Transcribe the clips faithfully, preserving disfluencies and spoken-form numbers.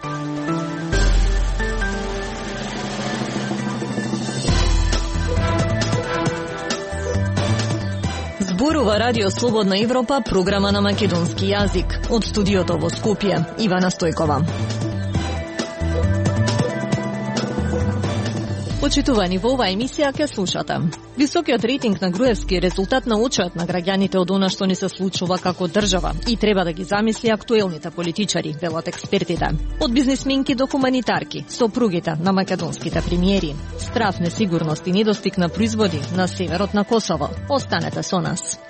Зборува Радио Слободна Европа, програма на македонски јазик. Од студиото во Скопје, Ивана Стојкова. Почитувани, во оваа емисија ке слушате. Високиот рейтинг на Груевски е резултат на очиот на граѓаните од она што ни се случува како држава и треба да ги замисли актуелните политичари, велат експертите. Од бизнисменки до хуманитарки, сопругите на македонските премиери. Страф, несигурност и недостиг на производи на северот на Косово. Останете со нас.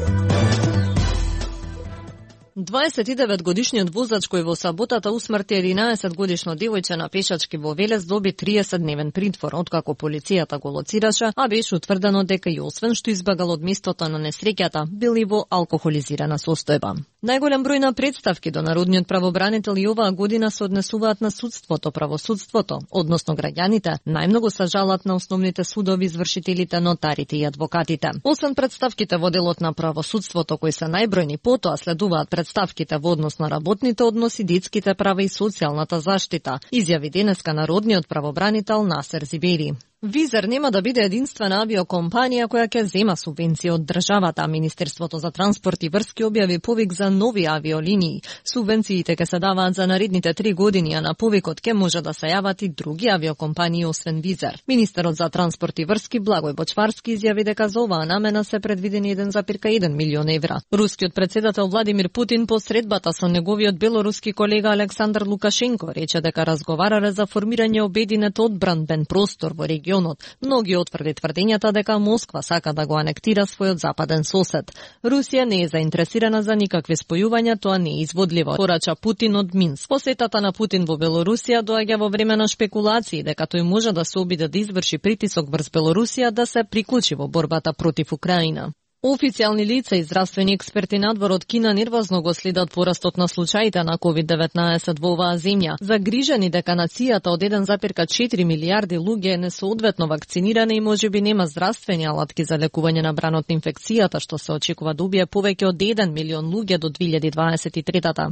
дваесет и девет годишниот возач кој во саботата усмрти единаесет годишно девојче на пешачки во Велес доби триесет дневен притвор, откако полицијата го лоцираше, а беше утврдено дека и освен што избегал од местото на несреќата, бил и во алкохолизирана состојба. Најголем број на представки до народниот правобранител и оваа година се однесуваат на судството, правосудството, односно граѓаните, најмногу се жалат на основните судови, извршителите, нотарите и адвокатите. Освен представките во делот на правосудството кои се најбројни, потоа следуваат представките во однос на работните односи, детските права и социјалната заштита, изјави денеска народниот правобранител Насер Зибери. Визер нема да биде единствена авиокомпанија која ќе зема субвенција од државата. Министерството за транспорт и врски објави повик за нови авиолинии. Субвенциите ќе се даваат за наредните три години, а на повикот ќе може да се јават и други авиокомпании освен Визер. Министерот за транспорт и врски Благој Бочварски изјави дека за оваа намена се предвидени еден зарез еден милион евра. Рускиот председател Владимир Путин по средбата со неговиот белоруски колега Александар Лукашенко рече дека разговарале за формирање обединет одбранбен простор во регионот. Многи отврди тврдењата дека Москва сака да го анектира својот западен сосед. Русија не е заинтересирана за никакви спојувања, тоа не е изводливо, порача Путин од Минск. Посетата на Путин во Белорусија доаѓа во време на шпекулации дека тој може да се обиде да изврши притисок врз Белорусија да се приклучи во борбата против Украина. Официјални лица и здравствени експерти надвор од Кина нервозно го следат порастот на случаите на ковид деветнаесет во оваа земја. Загрижени дека нацијата од еден зарез четири милијарди луѓе е несоодветно вакцинирани и можеби нема здравствени алатки за лекување на бранот на инфекцијата, што се очекува да убие повеќе од еден милион луѓе до две илјади дваесет и трета.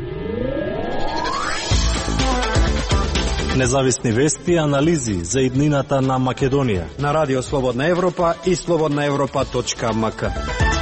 Независни вести и анализи за иднината на Македонија на Радио Слободна Европа и слободна европа точка ем ка.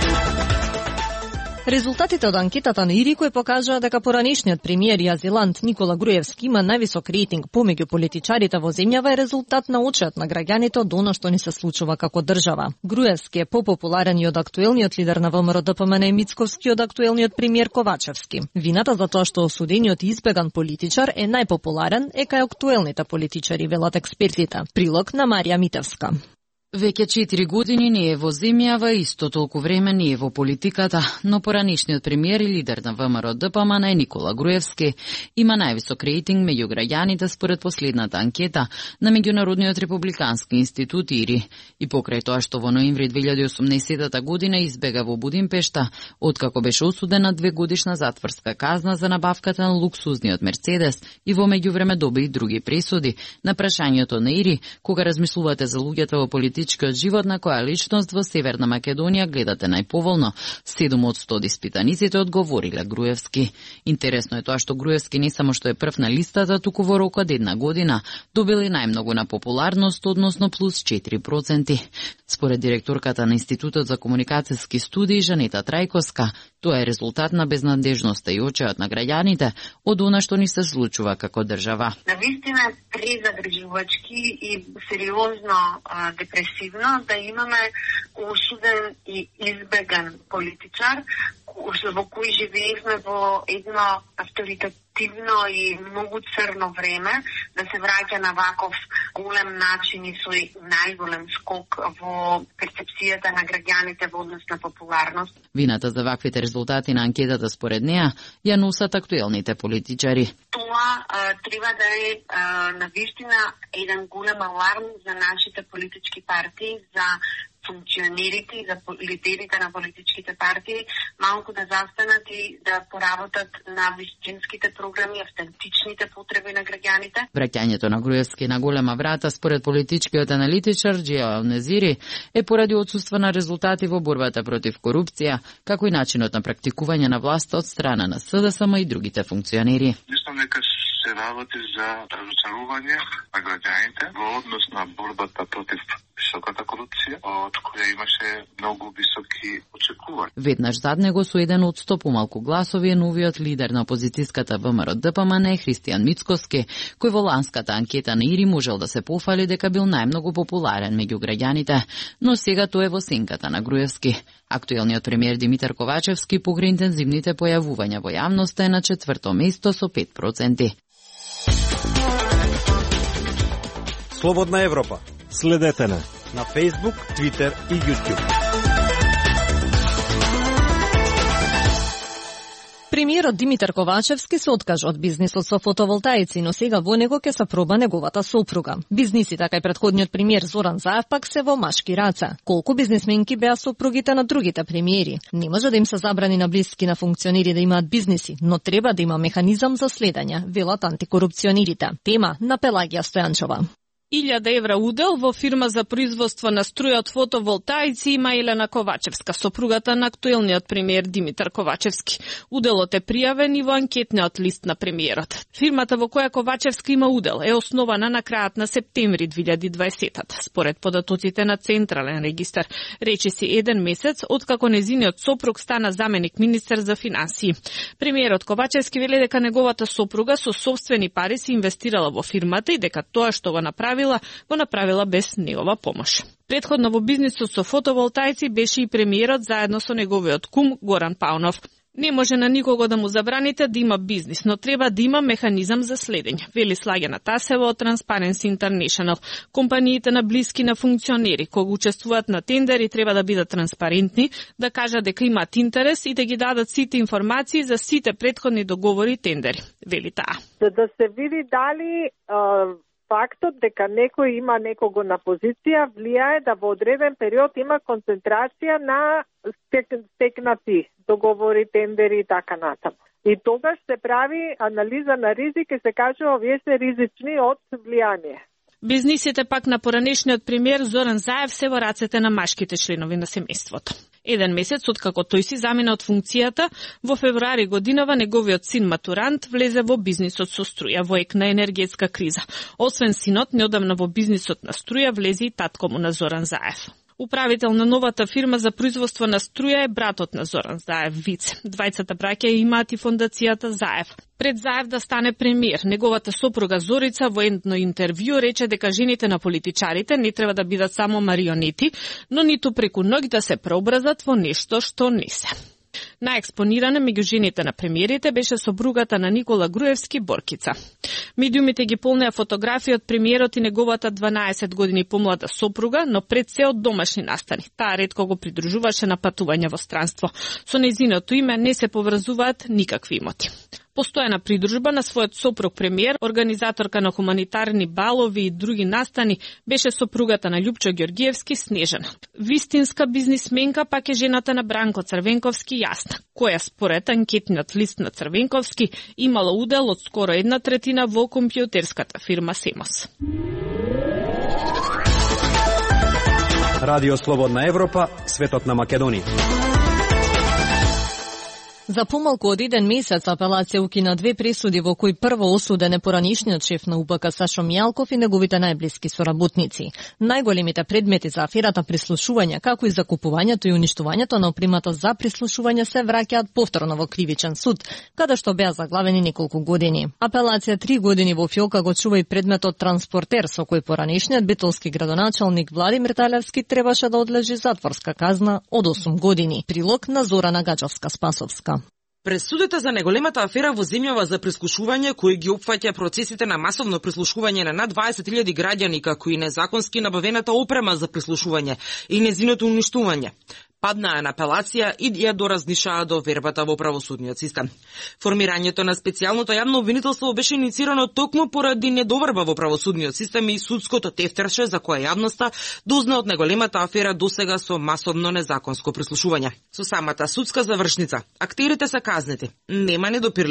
Резултатите од анкетата на ИРИ кој покажаа дека поранешниот премиер и азилант Никола Груевски има највисок рейтинг помеѓу политичарите во земјава е резултат на очиот на граѓаните од она што ни се случува како држава. Груевски е попопуларен и од актуелниот лидер на ВМРО Д П М Н Мицковски од актуелниот премиер Ковачевски. Вината за тоа што осудениот и избеган политичар е најпопуларен е кај актуелните политичари, велат експертите. Прилог на Марија Митевска. Веќе четири години не е во земјава, исто толку време не е во политиката, но поранешниот премиер и лидер на ВМРО Д П М Н Никола Груевски има највисок рейтинг меѓу граѓаните според последната анкета на Меѓународниот републикански институт ИРИ. И покрај тоа што во ноември две илјади и осумнаесета година избега во Будимпешта, откако беше осуден на две годишна затворска казна за набавката на луксузниот Мерцедес и во меѓувреме доби и други пресуди, на прашањето на ИРИ, кога размислувате за луѓето во политиката, политичкиот живот на која личност во Северна Македонија гледате најповолно, седум од сто од испитаниците одговориле Груевски. Интересно е тоа што Груевски не само што е прв на листата, туку во рок од една година добили најмногу на популарност, односно плюс четири проценти. Според директорката на Институтот за комуникацијски студии Жанета Трајковска, тоа е резултат на безнадежноста и очиот на граѓаните од она што ни се случува како држава. Навистина е презагрижувачки и сериозно а, депресивно да имаме осуден и избеган политичар во кој живеевме во едно авторитативно и многу црно време, да се враќа на ваков голем начин и со најголем скок во перцепцијата на граѓаните во однос на популарност. Вината за ваквите резултати на анкетата според неа ја носат актуелните политичари. Тоа а, треба да е а, навистина еден голем аларм за нашите политички партии, за функционерите и за лидерите на политичките партии, малку да застанат и да поработат на вистинските програми, автентичните потреби на граѓаните. Враќањето на Груевски на голема врата, според политичкиот аналитичар Џија Незири, е поради отсуство на резултати во борбата против корупција, како и начинот на практикување на власта од страна на С Д С М и другите функционери. Мислам дека се работи за разочарување на граѓаните во однос на борбата против високата корупција, од која имаше многу високи очекувања. Веднаш зад него со еден од сто помалку гласови е новиот лидер на опозицијската ВМРО Д П М Н Христијан Мицкоски, кој во ланската анкета на Ири можел да се пофали дека бил најмногу популарен меѓу граѓаните, но сега тој е во сенката на Груевски. Актуелниот премиер Димитар Ковачевски покрај интензивните појавувања во јавноста е на четврто место со пет проценти. Слободна Европа. Следете на на Facebook, Twitter и YouTube. Премиерот Димитар Ковачевски се откажа од бизнисот со фотоволтаици, но сега во него ќе се проба неговата сопруга. Бизниси, така и претходниот премиер Зоран Заев пак се во машки раце. Колку бизнисменки беа сопругите на другите премиери? Не може да им се забрани на блиски на функционери да имаат бизниси, но треба да има механизам за следење, велат антикорупционерите. Тема на Пелагија Стојанчова. илјада евра удел во фирма за производство на струја од фотоволтаици има Елена Ковачевска, сопругата на актуелниот премиер Димитар Ковачевски. Уделот е пријавен и во анкетниот лист на премиерот. Фирмата во која Ковачевска има удел е основана на крајот на септември две илјади и дваесета. Според податоците на Централен регистар, речиси еден месец откако незиниот сопруг стана заменик министер за финансии. Премиерот Ковачевски вели дека неговата сопруга со сопствени пари се инвестирала во фирмата и дека тоа што го направи го направила без негова помош. Предходно во бизнисот со фотоволтаици беше и премиерот заедно со неговиот кум Горан Паунов. Не може на никого да му забраните да има бизнис, но треба да има механизам за следење, вели Слагена Тасева од Transparency International. Компаниите на блиски на функционери кои учествуваат на тендери треба да бидат транспарентни, да кажат дека имаат интерес и да ги дадат сите информации за сите предходни договори и тендери, вели таа. За да се види дали а... фактот дека некој има некого на позиција влијае да во одреден период има концентрација на стекнати договори, тендери и така натаму. И тогаш се прави анализа на ризик и се кажува овие се ризични од влијание. Бизнисите пак на поранешниот премиер Зоран Заев се во рацете на машките членови на семејството. Еден месец откако тој си замина од функцијата, во февруари годинава неговиот син матурант влезе во бизнисот со струја во ек на енергетска криза. Освен синот, неодамна во бизнисот на струја влезе и татко му на Зоран Заев. Управител на новата фирма за производство на струја е братот на Зоран Заев, Вице. Двајцата браќа имаат и фондацијата Заев. Пред Заев да стане премиер, неговата сопруга Зорица во едно интервју рече дека жените на политичарите не треба да бидат само марионети, но ниту преку ноќ да се преобразат во нешто што не се. Наекспонирана меѓу жените на премиерите беше сопругата на Никола Груевски, Боркица. Медиумите ги полнеа фотографии од премиерот и неговата дванаесет години помлада сопруга, но пред се од домашни настани. Таа ретко го придружуваше на патување во странство. Со нејзиното име не се поврзуваат никакви имоти. Постојана придружба на својот сопруг премиер, организаторка на хуманитарни балови и други настани, беше сопругата на Љупчо Ѓоргиевски, Снежана. Вистинска бизнисменка пак е жената на Бранко Црвенковски, Јасна, која според анкетниот лист на Црвенковски имала удел од скоро една третина во компјутерската фирма Семос. Радио Слободна Европа, светот на Македонија. За помалку од еден месец апелација укина две пресуди во кои прво осуден е поранишниот шеф на У П К Сашо Мијалков и неговите најблиски соработници. Најголемите предмети за аферата прислушување, како и закупувањето и уништувањето на опримата за прислушување се враќаат повторно во кривичен суд, каде што беа заглавени неколку години. Апелација три години во фиока го чува и предметот транспортер, со кој поранишниот битолски градоначалник Владимир Талевски требаше да одлежи затворска казна од осум години. Прилог на Зорана Гаџовска-Спасовска. Пресудата за најголемата афера во земјава за прислушување, кој ги опфаќа процесите на масовно прислушување на над дваесет илјади граѓани, како и незаконски набавената опрема за прислушување и незиното уништување, паднаа на апелација и ја доразнишаа до вербата во правосудниот систем. Формирањето на специјалното јавно обвинителство беше иницирано токму поради недоврба во правосудниот систем и судското тефтерче за која јавноста дозна од најголемата афера досега со масовно незаконско прислушување. Со самата судска завршница, актерите се казнети, нема недопирливи.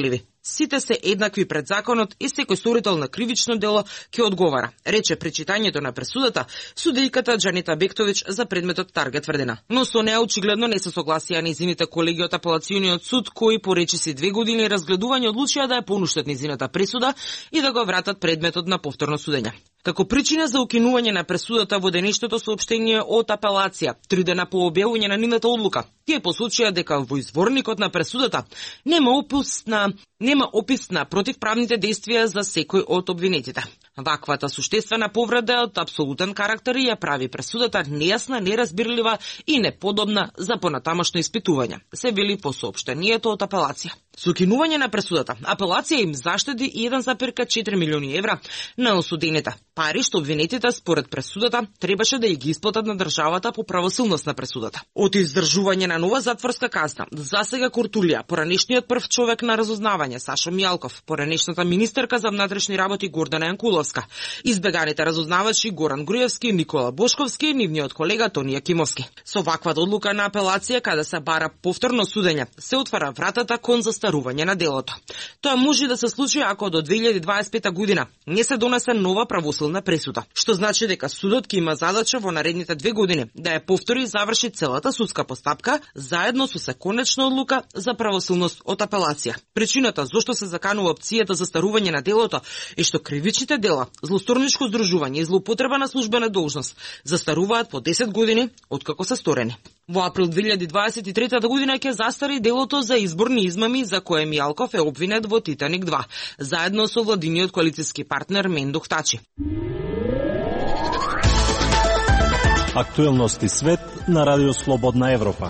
сите се еднакви пред законот и секој сторител на кривично дело ќе одговара, рече при читањето на пресудата судијката Џанита Бектовиќ за предметот Таргет тврдина. Но со неа очигледно не се согласија нејзините колеги од апелациониот суд кои по речиси две години разгледување одлучија да ја поништат нејзината пресуда и да го вратат предметот на повторно судење. Како причина за укинување на пресудата во денешното соопштение од апелација, три дена по објавување на нивната одлука, тие посочија дека во изворникот на пресудата нема опис на нема опис на противправните действија за секој од обвинетите. Ваквата суштествена повреда од апсолутен карактер ја прави пресудата нејасна, неразбирлива и неподобна за понатамошно испитување, се вели во соопштението од апелација. Со укинување на пресудата, апелација им заштеди еден зарез четири милиони евра на осудените. Пари што обвинетите според пресудата требаше да ја ги исплатат на државата по правосилност на пресудата. Од издржување на нова затворска казна, засега Куртулија, поранешниот прв човек на разузнавање Сашо Мијалков, поранешната министерка за внатрешни работи Гордана Јанкуловска, избеганите разузнавачи Горан Груевски, Никола Бошковски и нивниот колега Тони Јакимовски. Со ваквата одлука на апелација, каде се бара повторно судење, се отвара вратата кон застарување на делото. Тоа може да се случи ако до две илјади дваесет и пета година не се донесе нова правосилна пресуда, што значи дека судот ќе има задача во наредните две години да ја повтори и заврши целата судска постапка заедно со законечна одлука за правосилност од апелација. Причината зошто се заканува опцијата за старување на делото е што кривичните дела, злосторничко здружување и злоупотреба на службена должност застаруваат по десет години откако се сторени. Во април две илјади дваесет и трета година ќе застари делото за изборни измами за кое Мијалков е обвинет во Титаник два, заедно со владиниот коалициски партнер Мендо Тачи. Актуелности свет на Радио Слободна Европа.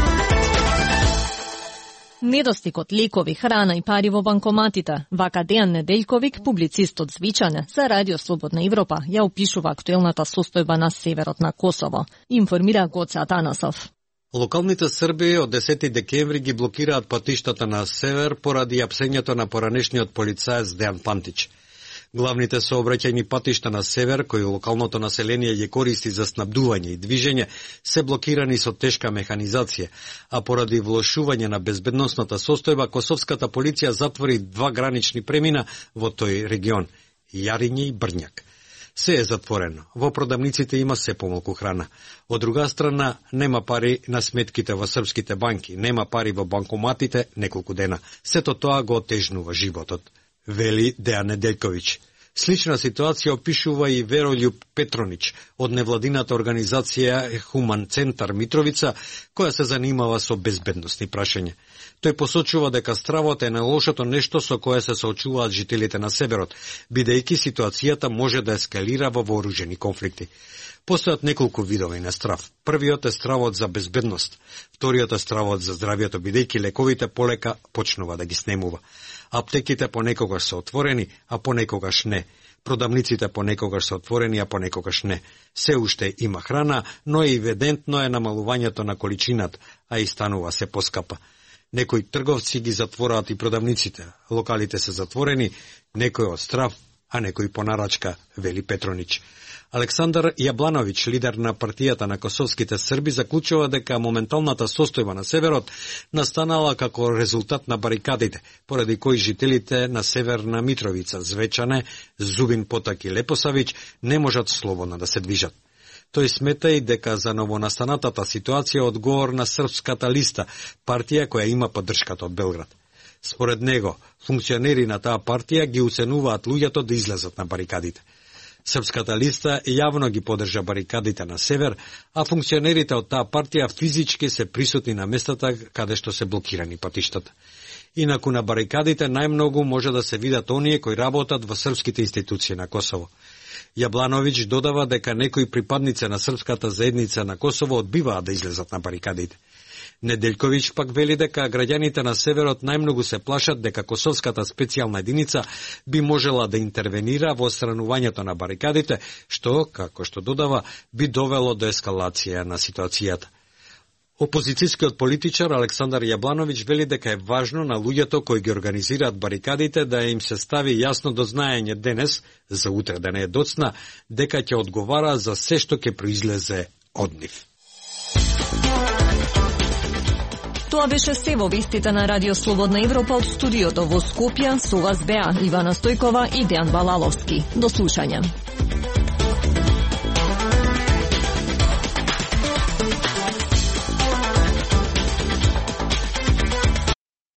Недостигот лекови, храна и пари во банкоматите. Вака Дејан Неделјковик, публицистот Звичане, за Радио Слободна Европа, ја опишува актуелната состојба на северот на Косово. Информира Гоце Атанасов. Локалните срби од десети декември ги блокираат патиштата на север поради апсењето на поранешниот полицаец Дејан Пантич. Главните сообраќајни патишта на север, кои локалното население ги користи за снабдување и движење, се блокирани со тешка механизација, а поради влошување на безбедносната состојба, косовската полиција затвори два гранични премина во тој регион – Јариње и Брњак. Се е затворено. Во продавниците има се помалку храна. Од друга страна, нема пари на сметките во српските банки, нема пари во банкоматите неколку дена. Сето тоа го отежнува животот, вели Дејан Неделјковиќ. Слична ситуација опишува и Веролјуб Петронич од невладината организација Хуман Центар Митровица, која се занимава со безбедносни прашања. Тој посочува дека стравот е најлошото нешто со кое се соочуваат жителите на северот, бидејќи ситуацијата може да ескалира во вооружени конфликти. Постојат неколку видови на страв. Првиот е стравот за безбедност, вториот е стравот за здравието, бидејќи лековите полека почнува да ги снемува. Аптеките понекогаш се отворени, а понекогаш не. Продавниците понекогаш се отворени, а понекогаш не. Се уште има храна, но и евидентно е намалувањето на количината, а и станува се поскапа. Некои трговци ги затвораат и продавниците. Локалите се затворени, некој од страв, а некој по нарачка, вели Петронич. Александар Јаблановиќ, лидер на партијата на косовските срби, заклучува дека моменталната состојба на северот настанала како резултат на барикадите, поради кои жителите на Северна Митровица, Звечане, Зубин Потак и Лепосавиќ не можат слободно да се движат. Тој смета и дека за новонастанатата ситуација одговор на Српската листа, партија која има поддршката од Белград. Според него, функционери на таа партија ги уценуваат луѓето да излезат на барикадите. Српската листа јавно ги поддржа барикадите на север, а функционерите од таа партија физички се присутни на местата каде што се блокирани патиштата. Инаку на барикадите најмногу може да се видат оние кои работат во српските институции на Косово. Јаблановиќ додава дека некои припадници на српската заедница на Косово одбиваат да излезат на барикадите. Неделјковиќ пак вели дека граѓаните на северот најмногу се плашат дека косовската специјална единица би можела да интервенира во отстранувањето на барикадите, што, како што додава, би довело до ескалација на ситуацијата. Опозицијскиот политичар Александар Јаблановиќ вели дека е важно на луѓето кои ги организираат барикадите да им се стави јасно до знаење денес, за утре да не е доцна, дека ќе одговара за се што ќе произлезе од нив. Тоа беше се во вестите на Радио Слободна Европа од студиото во Скопје. Со вас беа Ивана Стојкова и Дејан Балаловски. До слушање.